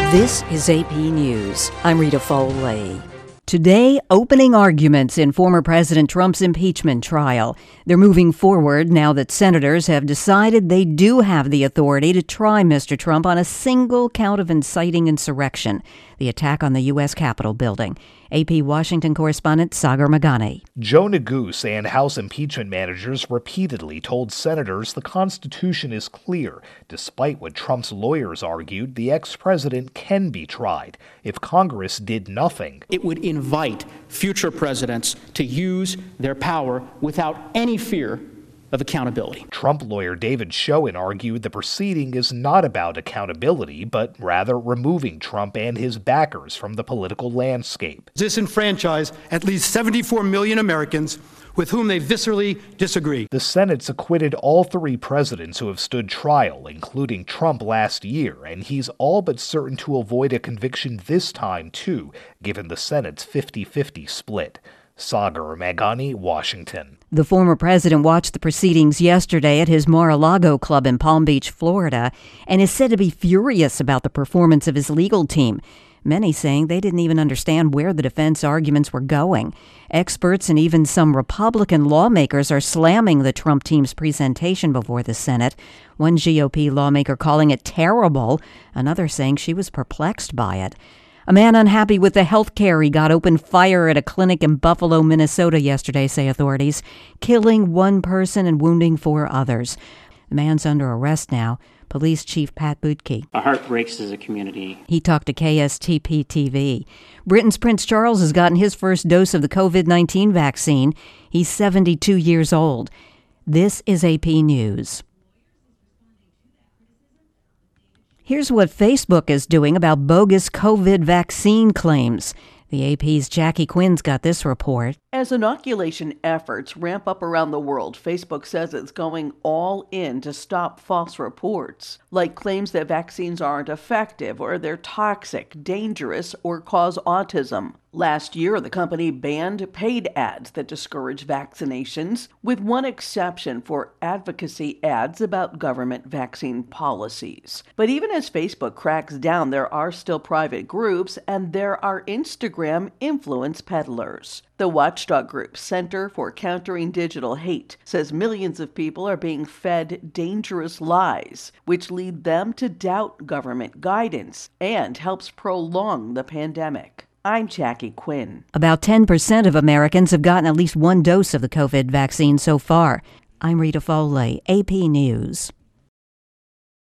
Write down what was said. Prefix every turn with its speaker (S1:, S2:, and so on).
S1: This is AP News. I'm Rita Foley. Today, opening arguments in former President Trump's impeachment trial. They're moving forward now that senators have decided they do have the authority to try Mr. Trump on a single count of inciting insurrection, the attack on the U.S. Capitol building. AP Washington correspondent Sagar Meghani.
S2: Joe Neguse and House impeachment managers repeatedly told senators the Constitution is clear. Despite what Trump's lawyers argued, the ex-president can be tried. If Congress did nothing,
S3: it would invite future presidents to use their power without any fear of accountability.
S2: Trump lawyer David Schoen argued the proceeding is not about accountability, but rather removing Trump and his backers from the political landscape.
S4: Disenfranchise at least 74 million Americans with whom they viscerally disagree.
S2: The Senate's acquitted all three presidents who have stood trial, including Trump last year, and he's all but certain to avoid a conviction this time, too, given the Senate's 50-50 split. Sagar Meghani, Washington.
S1: The former president watched the proceedings yesterday at his Mar-a-Lago club in Palm Beach, Florida, and is said to be furious about the performance of his legal team. Many saying they didn't even understand where the defense arguments were going. Experts and even some Republican lawmakers are slamming the Trump team's presentation before the Senate. One GOP lawmaker calling it terrible, another saying she was perplexed by it. A man unhappy with the health care he got opened fire at a clinic in Buffalo, Minnesota yesterday, say authorities, killing one person and wounding four others. The man's under arrest now. Police Chief Pat Bootke.
S5: Our heart breaks as a community.
S1: He talked to KSTP-TV. Britain's Prince Charles has gotten his first dose of the COVID-19 vaccine. He's 72 years old. This is AP News. Here's what Facebook is doing about bogus COVID vaccine claims. The AP's Jackie Quinn's got this report.
S6: As inoculation efforts ramp up around the world, Facebook says it's going all in to stop false reports, like claims that vaccines aren't effective or they're toxic, dangerous, or cause autism. Last year, the company banned paid ads that discourage vaccinations, with one exception for advocacy ads about government vaccine policies. But even as Facebook cracks down, there are still private groups, and there are Instagram influence peddlers. The watchdog group Center for Countering Digital Hate says millions of people are being fed dangerous lies, which lead them to doubt government guidance and helps prolong the pandemic. I'm Jackie Quinn.
S1: About 10% of Americans have gotten at least one dose of the COVID vaccine so far. I'm Rita Foley, AP News.